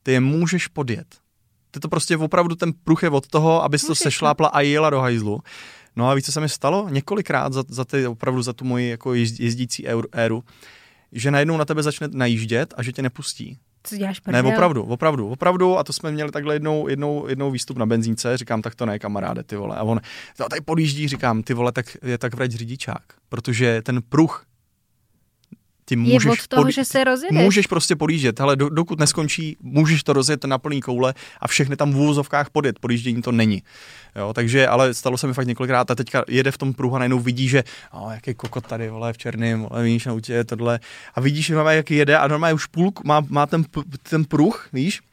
Ty to prostě opravdu, ten pruh je od toho, abys to sešlápla a jela do hajzlu. No a víš, co se mi stalo? Několikrát za tu moji jako jezdící éru, že najednou na tebe začne najíždět a že tě nepustí. Co děláš prdel? Ne, opravdu. A to jsme měli takhle jednou výstup na benzínce, říkám, tak to ne, kamaráde, ty vole. A on tady podjíždí, říkám, ty vole, tak je tak vrať řidičák. Protože ten pruh ty můžeš je od toho, že se rozjedeš. Můžeš prostě podjíždět, ale dokud neskončí, můžeš to rozjet na plný koule a všechny tam v úvozovkách podjíždění to není. Jo, takže, ale stalo se mi fakt několikrát a teďka jede v tom pruhu a najednou vidí, že jaký kokot tady, vole, v černým, vole, víš, na autě tohle. A vidíš, že jak jede a normálně už má ten pruh, víš,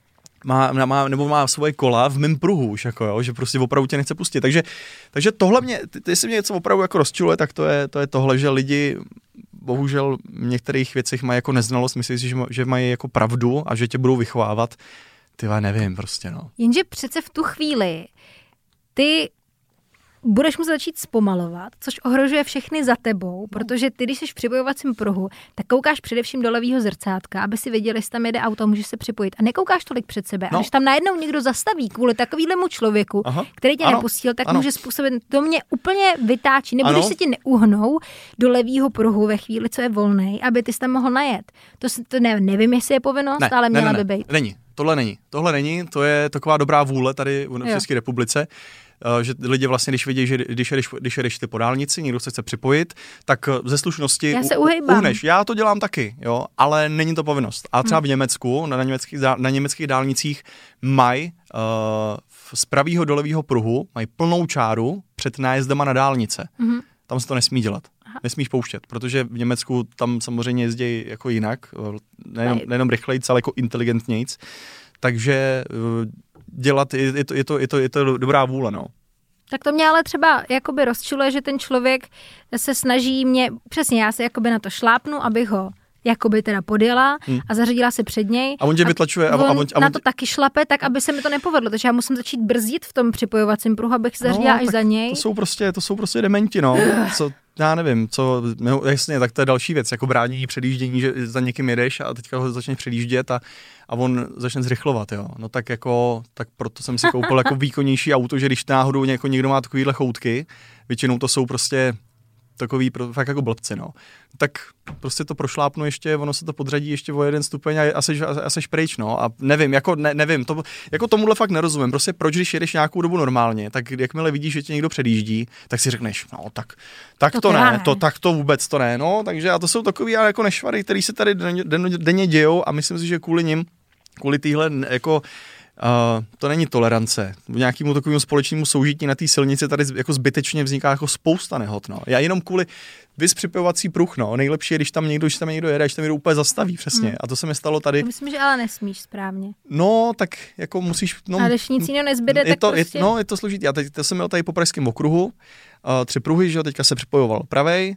má svoje kola v mém pruhu už, jako jo, že prostě opravdu tě nechce pustit. Takže tohle jestli mě něco opravdu jako rozčiluje, tak to je tohle, že lidi bohužel v některých věcech mají jako neznalost, myslí si, že mají jako pravdu a že tě budou vychovávat. Tyhle nevím prostě, no. Jenže přece v tu chvíli ty budeš muset začít zpomalovat, což ohrožuje všechny za tebou, protože ty, když jsi v připojovacím pruhu, tak koukáš především do levého zrcátka, aby si věděli, jestli tam jede auto, můžeš se připojit. A nekoukáš tolik před sebe. A když tam najednou někdo zastaví kvůli takovému člověku, který tě nepustil, tak může způsobit, to mě úplně vytáčí. Nebo když se ti neuhnou do levého pruhu ve chvíli, co je volnej, aby ty jsi tam mohl najet. To nevím, jestli je povinnost, ale měla by být. Není. Tohle není, to je taková dobrá vůle tady v České republice. Že lidi vlastně, když vidí, že když jedeš ty po dálnici, někdo se chce připojit, tak ze slušnosti uhneš. Já to dělám taky, jo, ale není to povinnost. A třeba v Německu, na německých dálnicích mají z pravýho do levýho pruhu mají plnou čáru před nájezdama na dálnice. Tam se to nesmí dělat. Nesmíš pouštět, protože v Německu tam samozřejmě jezdí jako jinak, nejenom rychlejc, ale jako inteligentnějc. Takže dělat, je to dobrá vůle, no. Tak to mě ale třeba jakoby rozčiluje, že ten člověk se snaží přesně já se jakoby na to šlápnu, abych ho jakoby teda podjela a zařadila se před něj. A on tě vytlačuje. On na to taky šlape, tak aby se mi to nepovedlo. Takže já musím začít brzdit v tom připojovacím pruhu, abych se zařadila až za něj. To jsou prostě dementi, no. Já nevím, no, jasně, tak to je další věc, jako bránění předjíždění, že za někým jedeš a teďka ho začneš předjíždět a on začne zrychlovat, jo. No tak proto jsem si koupil jako výkonnější auto, že když náhodou někdo má takovýhle choutky, většinou to jsou prostě takový fakt jako blbci, no. Tak prostě to prošlápnu ještě, ono se to podřadí ještě o 1 stupeň a seš pryč, no. A nevím, nevím, jako tomuhle fakt nerozumím. Prostě proč, když jedeš nějakou dobu normálně, tak jakmile vidíš, že tě někdo předjíždí, tak si řekneš, no tak to ne, tak to vůbec to ne, no. Takže a to jsou takový jako nešvary, který se tady denně dějou a myslím si, že kvůli téhle jako to není tolerance. V nějakému takovému společnému soužití na té silnici tady jako zbytečně vzniká jako spousta nehod. No. Já jenom kvůli připojovací pruh, no. Nejlepší je, když tam někdo jede, když tam někdo úplně zastaví, přesně. A to se mi stalo tady. To myslím, že ale nesmíš správně. No, tak jako musíš. No, a když nic jiného nezbyde, tak prostě. Je to složitý. Já teď jsem měl tady po pražském okruhu, 3 pruhy, že jo, teďka se připojoval pravej.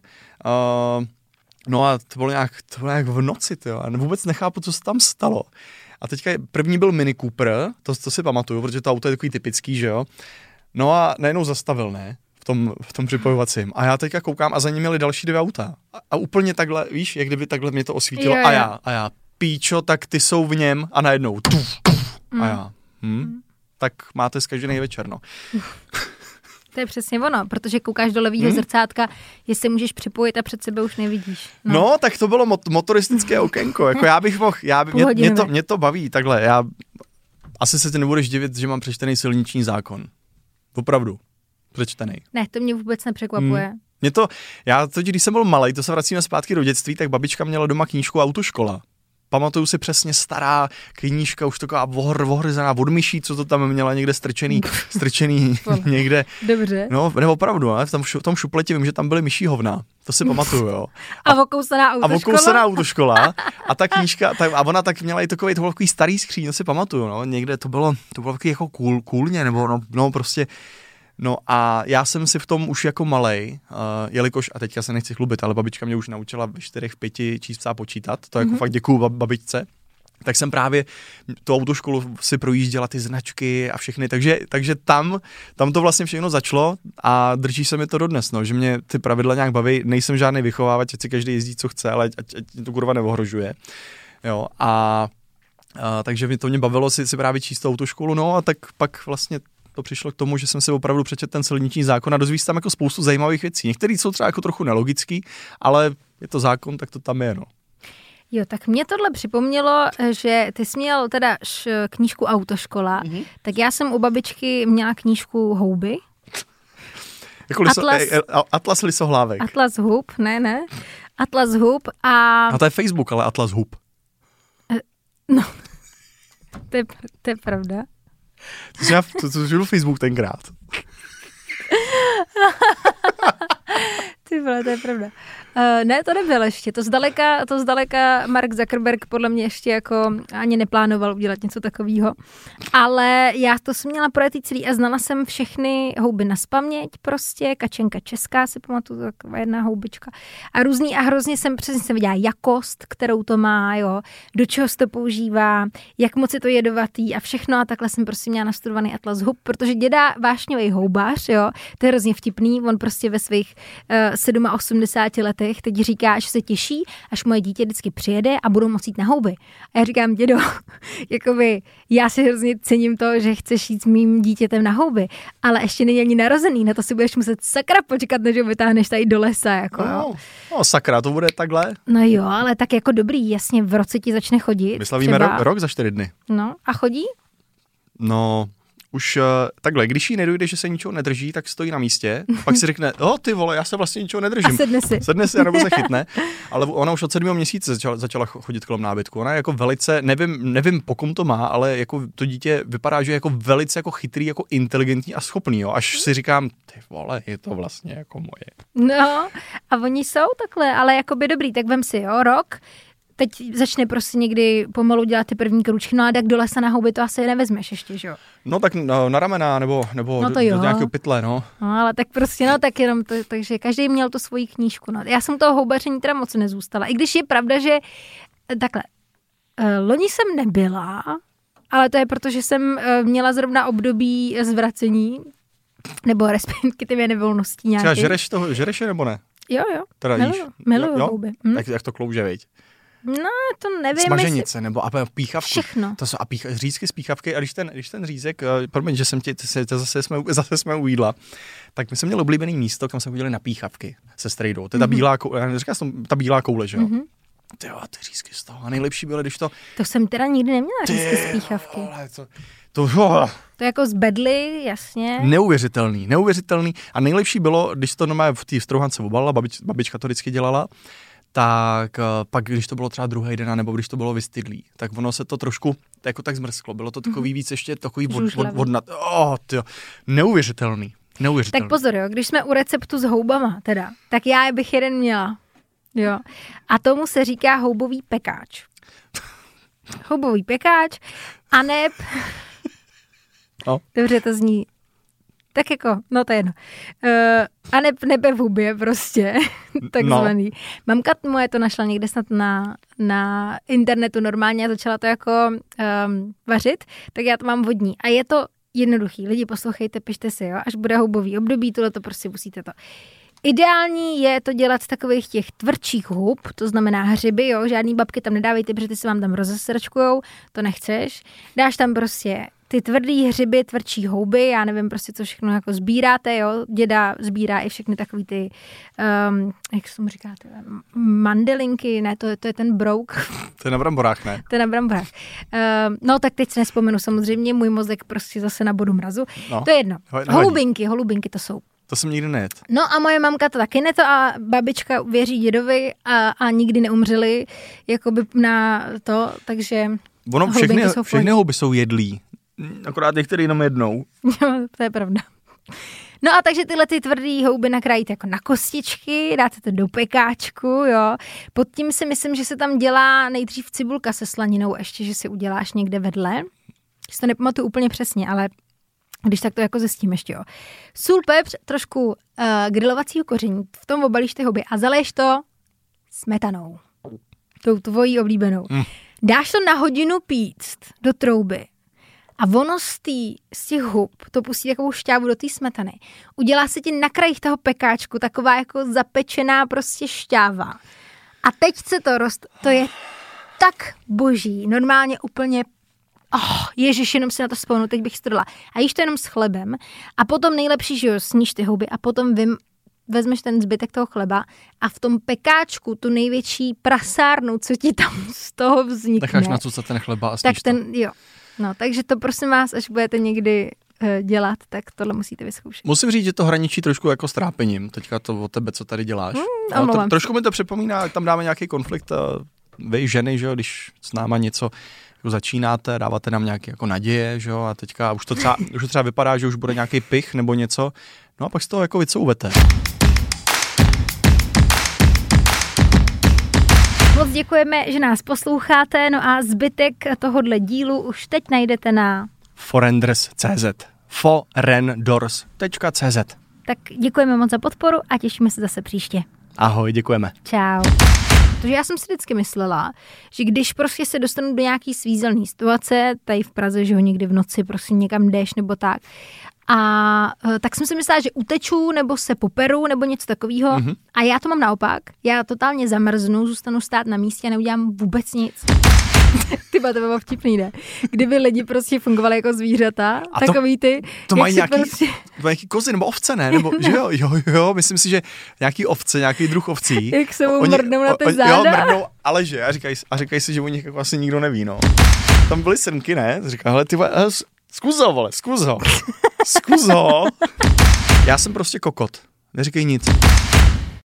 No a to bylo nějak v noci, jo. A vůbec nechápu, co se tam stalo. A teďka první byl Mini Cooper, to si pamatuju, protože to auto je takový typický, že jo. No a najednou zastavil, ne? V tom připojovacím. A já teďka koukám a za ním měli další 2 auta. A úplně takhle, víš, jak kdyby takhle mě to osvítilo. Jo. A já, píčo, tak ty jsou v něm a najednou. A já, tak máte zkažený večer, no. To je přesně ono, protože koukáš do levýho zrcátka, jestli můžeš připojit a před sebe už nevidíš. No tak to bylo motoristické okénko, jako já bych mohl, mě to baví, takhle, asi se ty nebudeš divit, že mám přečtený silniční zákon. Opravdu, přečtený. Ne, to mě vůbec nepřekvapuje. Já když jsem byl malej, to se vracíme zpátky do dětství, tak babička měla doma knížku Autoškola. Pamatuju si přesně stará knížka, už taková ohryzená od myší, co to tam měla někde strčený někde. Dobře. No, ne, opravdu, ne? V tom šupletě vím, že tam byly myší hovna. To si pamatuju, jo. A okousaná autoškola. A ta knížka, a ona tak měla i takový starý skříň, to si pamatuju, no. Někde to bylo takový jako coolně, nebo no prostě. No a já jsem si v tom už jako malej, jelikož, a teďka se nechci chlubit, ale babička mě už naučila ve 4, 5 číst, psát, počítat, to jako fakt děkuju babičce, tak jsem právě tu autoškolu si projížděla ty značky a všechny, takže tam to vlastně všechno začalo a drží se mi to dodnes, no, že mě ty pravidla nějak baví, nejsem žádný vychovávač, ať si každý jezdí, co chce, ale ať to kurva neohrožuje, jo, takže to mě bavilo si právě číst tu autoškolu, no a tak pak vlastně to přišlo k tomu, že jsem si opravdu přečetl ten silniční zákon a dozvíš tam jako spoustu zajímavých věcí. Některé jsou třeba jako trochu nelogický, ale je to zákon, tak to tam je, no. Jo, tak mě tohle připomnělo, že ty jsi měl teda knížku Autoškola, tak já jsem u babičky měla knížku Houby. Jako Atlas lisohlávek. Atlas hub, ne. Atlas hub a... A to je Facebook, ale Atlas hub. No, to je pravda. To žil Facebook tenkrát. Ty vole, to je pravda. Ne, to nebylo ještě. To zdaleka Mark Zuckerberg podle mě ještě jako ani neplánoval udělat něco takového. Ale já to jsem měla projetý celý a znala jsem všechny houby nazpaměť prostě. Kačenka česká, si pamatuju, taková jedna houbička. A různý a hrozně jsem přesně viděla jakost, kterou to má, jo, do čeho se to používá, jak moc je to jedovatý a všechno. A takhle jsem prostě měla nastudovaný Atlas hub, protože děda vášnivý houbář, jo, to je hrozně vtipný, on prostě ve svých 87 letech teď říká, že se těší, až moje dítě vždycky přijede a budou moct jít na houby. A já říkám, dědo, jakoby, já si hrozně cením to, že chceš jít s mým dítětem na houby, ale ještě není ani narozený, na to si budeš muset sakra počkat, než ho vytáhneš tady do lesa. Jako, no sakra, to bude takhle. No jo, ale tak jako dobrý, jasně, v roce ti začne chodit. My slavíme rok za 4 dny. No, a chodí? No... Už takhle, když jí nedojde, že se ničeho nedrží, tak stojí na místě, pak si řekne, ty vole, já se vlastně ničeho nedržím. A sedne si a nebo se chytne, ale ona už od 7. měsíce začala chodit kolem nábytku. Ona je jako velice, nevím po kom to má, ale jako to dítě vypadá, že je jako velice jako chytrý, jako inteligentní a schopný, jo. Až si říkám, ty vole, je to vlastně jako moje. No, a oni jsou takhle, ale jakoby dobrý, tak vem si, jo, rok. teď začne prostě někdy pomalu dělat ty první kručky, no a tak do lesa na houby to asi nevezmeš ještě, že jo? No tak na ramena, nebo No do nějakého pytle, no. No ale tak prostě, no tak jenom to, takže každý měl tu svoji knížku, no. Já jsem toho houbaření teda moc nezůstala, i když je pravda, že takhle, loni jsem nebyla, ale to je proto, že jsem měla zrovna období zvracení, nebo respektive nevolností nějakých. Třeba žereš je nebo ne? Jo, teda miluju houby. Jak to klouže, viď? No, to nevím. Smaženice, nebo píchavku. Všechno. To jsou řízky z píchavky, a když ten řízek, promiň, že jsem zase jsme u jídla, tak my jsme měli oblíbený místo, kam jsme chodili na píchavky se strejdou. To je ta bílá koule, že jo? Tyjo, ty řízky z toho. A nejlepší bylo, když to... To jsem teda nikdy neměla řízky z píchavky. To je jako z bedly, jasně. Neuvěřitelný. A nejlepší bylo, když to normálně v té strouhance obalila, babička to vždycky dělala, tak pak, když to bylo třeba druhý den, nebo když to bylo vystydlý, tak ono se to trošku jako tak zmrzklo. Bylo to takový víc ještě takový vodnat. Neuvěřitelný. Tak pozor, jo, když jsme u receptu s houbama teda, tak já bych jeden měla. Jo. A tomu se říká houbový pekáč. Houbový pekáč, aneb... No. Dobře, to zní tak jako, no to je jedno. A nebe v hubě prostě, takzvaný. No. Mamka moje to našla někde snad na internetu normálně a začala to jako vařit, tak já to mám vodní. A je to jednoduchý. Lidi, poslouchejte, pište si, jo, až bude houbový období, tohle to prostě musíte to. Ideální je to dělat z takových těch tvrdších hub, to znamená hřiby, jo, žádný babky tam nedávejte, protože ty se vám tam rozesračkujou, to nechceš. Dáš tam prostě ty tvrdý hřiby, tvrdší houby, já nevím prostě, co všechno jako sbíráte, jo, děda sbírá i všechny takový ty, jak se tomu říkáte, mandelinky, ne, to je ten brouk. To je na bramborách, ne? To je na bramborách. No tak teď se nespomenu samozřejmě, můj mozek prostě zase na bodu mrazu. No. To je jedno. Holubinky to jsou. To jsem nikdy nejet. No a moje mamka to taky ne to a babička věří dědovi a nikdy neumřeli jakoby na to, takže ono všechny houby jsou jedlí. Akorát některý jenom jednou. Jo, to je pravda. No a takže tyhle ty tvrdý houby nakrájíte jako na kostičky, dáte to do pekáčku, jo. Pod tím si myslím, že se tam dělá nejdřív cibulka se slaninou, ještě, že si uděláš někde vedle. Si to nepamatuju úplně přesně, ale když tak to jako zjistím ještě, jo. Sůl, pepř, trošku grilovacího koření, v tom obalíš ty houby a zaleješ to smetanou. Tou tvojí oblíbenou. Dáš to na hodinu píct do trouby. A ono z těch hub to pustí takovou šťávu do té smetany. Udělá se ti na krajích toho pekáčku taková jako zapečená prostě šťáva. A teď se to je tak boží, normálně úplně, ježiš, jenom si na to vzpomenu, teď bych strla. A jíš to jenom s chlebem a potom nejlepší, že jo, sníš ty houby a potom vezmeš ten zbytek toho chleba a v tom pekáčku tu největší prasárnu, co ti tam z toho vznikne. Necháš nacucat ten chleba a sníš tak jo. No, takže to prosím vás, až budete někdy dělat, tak tohle musíte vyzkoušet. Musím říct, že to hraničí trošku jako s trápením, teďka to o tebe, co tady děláš. Trošku mi to připomíná, tam dáme nějaký konflikt, vy ženy, že jo, když s náma něco jako začínáte, dáváte nám nějaké jako naděje, že jo, a teďka už to třeba vypadá, že už bude nějaký pich nebo něco, no a pak z toho jako vycouvete. Moc děkujeme, že nás posloucháte, no a zbytek tohodle dílu už teď najdete na forendors.cz forendors.cz. Tak děkujeme moc za podporu a těšíme se zase příště. Ahoj, děkujeme. Čau. Protože já jsem si vždycky myslela, že když prostě se dostanu do nějaký svízelný situace, tady v Praze, že ho někdy v noci prostě někam jdeš nebo tak, a tak jsem si myslela, že uteču nebo se poperu nebo něco takového. A já to mám naopak. Já totálně zamrznu, zůstanu stát na místě a neudělám vůbec nic. Tyba, to bylo vtipný, ne? Kdyby lidi prostě fungovali jako zvířata, a takový ty... To mají nějaký kozy nebo ovce, ne? Nebo, že jo, myslím si, že nějaký ovce, nějaký druh ovcí. Jak se mu mrdnou na ty záda. Jo, mrdnou, ale že? A říkají si, že o nich jako asi nikdo neví, no. Tam byly srnky, ne? Říká, hele, ty zkus ho. Já jsem prostě kokot. Neříkej nic.